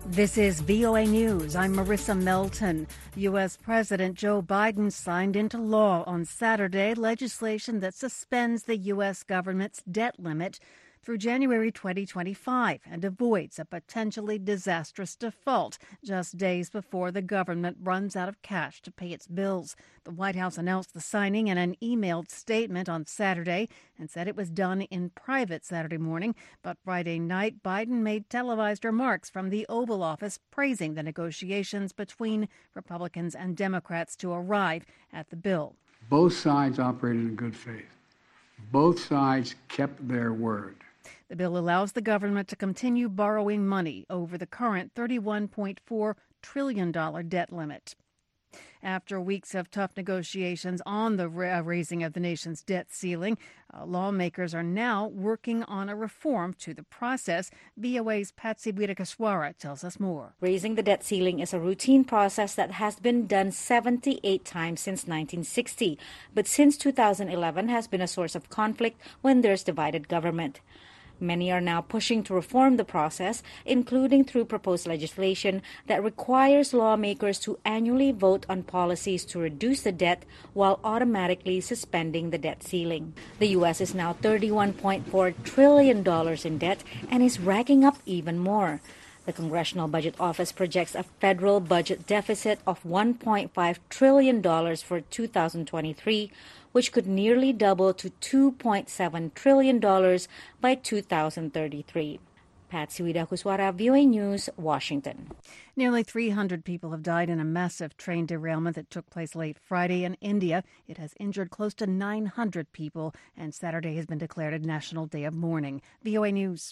This is VOA News. I'm Marissa Melton. U.S. President Joe Biden signed into law on Saturday legislation that suspends the U.S. government's debt limit through January 2025 and avoids a potentially disastrous default just days before the government runs out of cash to pay its bills. The White House announced the signing in an emailed statement on Saturday and said it was done in private Saturday morning. But Friday night, Biden made televised remarks from the Oval Office praising the negotiations between Republicans and Democrats to arrive at the bill. Both sides operated in good faith. Both sides kept their word. The bill allows the government to continue borrowing money over the current $31.4 trillion debt limit. After weeks of tough negotiations on the raising of the nation's debt ceiling, lawmakers are now working on a reform to the process. VOA's Patsy Wirakaswara tells us more. Raising the debt ceiling is a routine process that has been done 78 times since 1960, but since 2011 has been a source of conflict when there's divided government. Many are now pushing to reform the process, including through proposed legislation that requires lawmakers to annually vote on policies to reduce the debt while automatically suspending the debt ceiling. The U.S. is now $31.4 trillion in debt and is racking up even more. The Congressional Budget Office projects a federal budget deficit of $1.5 trillion for 2023, which could nearly double to $2.7 trillion by 2033. Patsy Wirakaswara, VOA News, Washington. Nearly 300 people have died in a massive train derailment that took place late Friday in India. It has injured close to 900 people, and Saturday has been declared a national day of mourning. VOA News.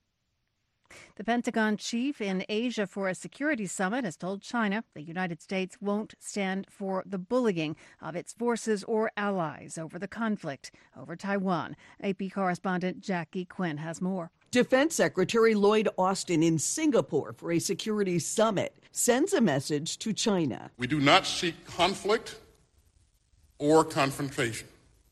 The Pentagon chief in Asia for a security summit has told China the United States won't stand for the bullying of its forces or allies over the conflict over Taiwan. AP correspondent Jackie Quinn has more. Defense Secretary Lloyd Austin in Singapore for a security summit sends a message to China. We do not seek conflict or confrontation,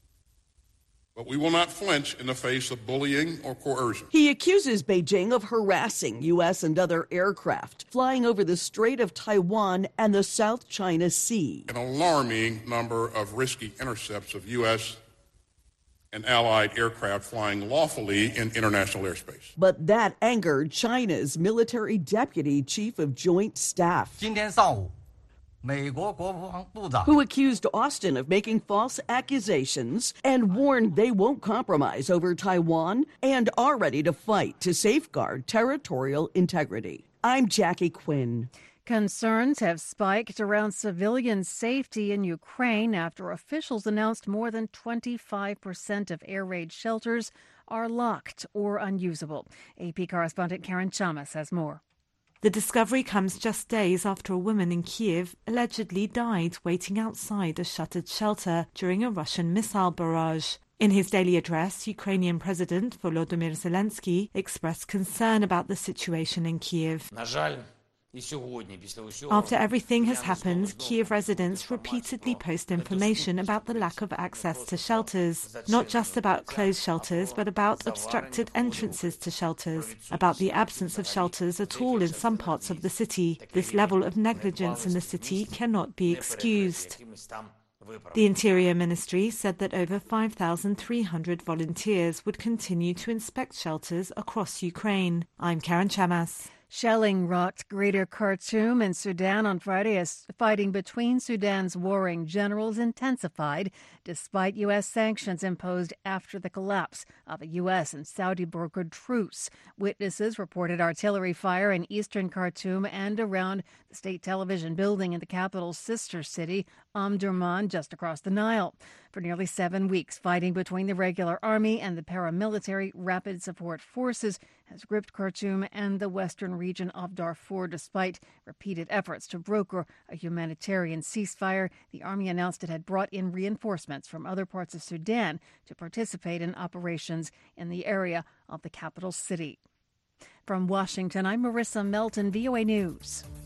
but we will not flinch in the face of bullying or coercion. He accuses Beijing of harassing U.S. and other aircraft flying over the Strait of Taiwan and the South China Sea. An alarming number of risky intercepts of U.S. and allied aircraft flying lawfully in international airspace. But that angered China's military deputy chief of joint staff, who accused Austin of making false accusations and warned they won't compromise over Taiwan and are ready to fight to safeguard territorial integrity. I'm Jackie Quinn. Concerns have spiked around civilian safety in Ukraine after officials announced more than 25% of air raid shelters are locked or unusable. AP correspondent Karen Chamas has more. The discovery comes just days after a woman in Kiev allegedly died waiting outside a shuttered shelter during a Russian missile barrage. In his daily address, Ukrainian President Volodymyr Zelensky expressed concern about the situation in Kiev. After everything has happened, Kiev residents repeatedly post information about the lack of access to shelters, not just about closed shelters, but about obstructed entrances to shelters, about the absence of shelters at all in some parts of the city. This level of negligence in the city cannot be excused. The Interior Ministry said that over 5,300 volunteers would continue to inspect shelters across Ukraine. I'm Karen Chamas. Shelling rocked Greater Khartoum in Sudan on Friday as fighting between Sudan's warring generals intensified despite U.S. sanctions imposed after the collapse of a U.S. and Saudi-brokered truce. Witnesses reported artillery fire in eastern Khartoum and around the state television building in the capital's sister city, Omdurman, just across the Nile. For nearly 7 weeks, fighting between the regular army and the paramilitary Rapid Support Forces has gripped Khartoum and the western region of Darfur. Despite repeated efforts to broker a humanitarian ceasefire, the army announced it had brought in reinforcements from other parts of Sudan to participate in operations in the area of the capital city. From Washington, I'm Marissa Melton, VOA News.